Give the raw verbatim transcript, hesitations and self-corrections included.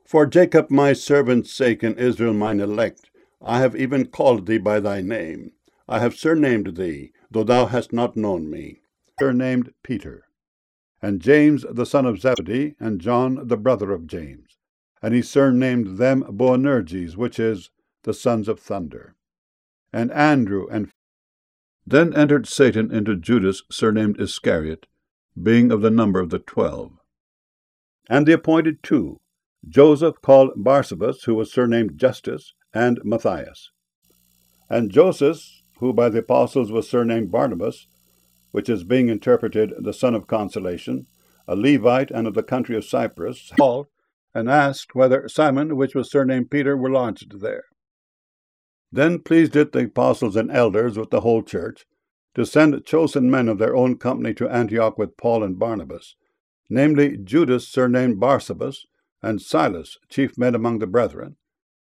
For Jacob my servant's sake, and Israel mine elect, I have even called thee by thy name. I have surnamed thee, though thou hast not known me. Surnamed Peter. And James the son of Zebedee, and John the brother of James. And he surnamed them Boanerges, which is, the sons of thunder. And Andrew and Then entered Satan into Judas, surnamed Iscariot, being of the number of the twelve. And the appointed two, Joseph called Barsabas, who was surnamed Justus, and Matthias. And Joseph, who by the apostles was surnamed Barnabas, which is being interpreted the son of consolation, a Levite and of the country of Cyprus, called, and asked whether Simon, which was surnamed Peter, were lodged there. Then pleased it the apostles and elders with the whole church to send chosen men of their own company to Antioch with Paul and Barnabas, namely Judas surnamed Barsabas, and Silas, chief men among the brethren,